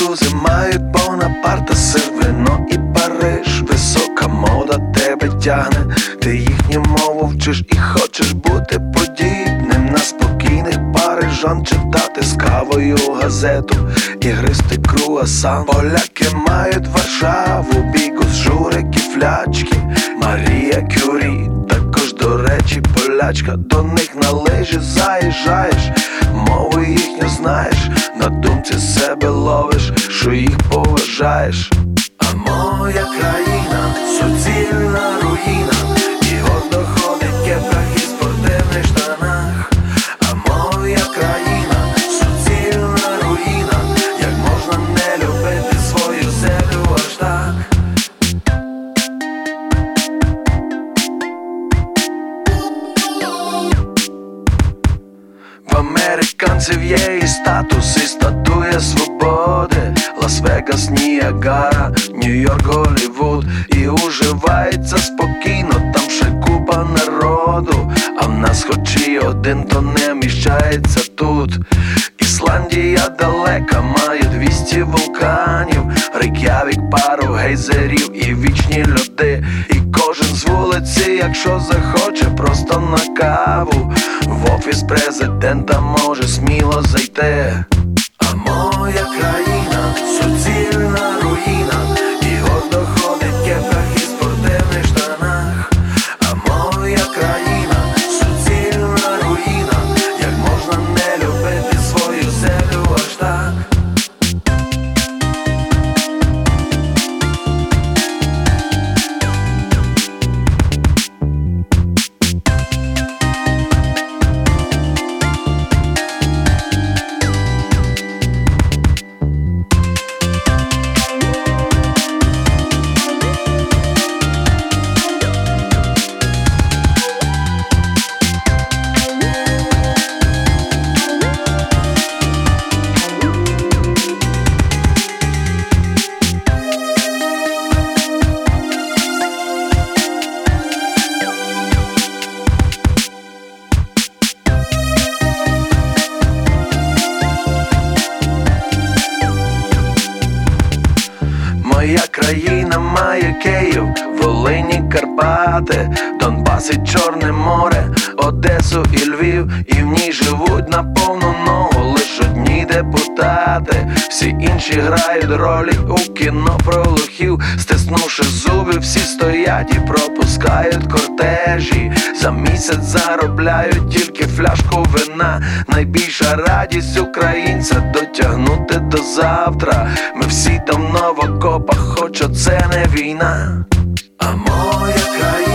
французи мають Бонапарта, сир, вино і Париж. Висока мода тебе тягне, ти їхню мову вчиш і хочеш бути подібним на спокійних парижан, читати з кавою газету і гристи круасан. Поляки мають Варшаву, бігус, журики, флячки. Марія Кюрі також, до речі, полячка. До них на лижі заїжджаєш, мову їхню знаєш, на думці себе ловиш, що їх поважаєш. А моя країна – суцільна руїна, і гордо ходить в кепках і спортивних штанах. А моя країна – суцільна руїна, як можна не любити свою землю аж так. В американців є і статус, і статуя свободи. Лас-Вегас, Ніагара, Нью-Йорк, Голлівуд. І уживається спокійно, там ще купа народу. А в нас хоч і один, то не вміщається тут. Ісландія далека, має 200 вулканів. Рейк'явік, пару гейзерів і вічні льоди. І кожен з вулиці, якщо захоче, просто на каву в офіс президента може сміло зайти. А моя країна – суцільна руїна, і гордо ходить в кепках і спортивних штанах. А моя країна – суцільна руїна, як можна не любити свою землю аж так. Моя країна має Київ, Волині, Карпати, Донбас і Чорне море, Одесу і Львів. І в ній живуть на повну ногу лиш одні депутати. Всі інші грають ролі у кіно про лохів. Стиснувши зуби, всі стоять і пропускають кортежі. За місяць заробляють тільки фляжку вина. Найбільша радість українця – дотягнути до завтра. Ми всі давно в окопах, хоч оце не війна. А моя країна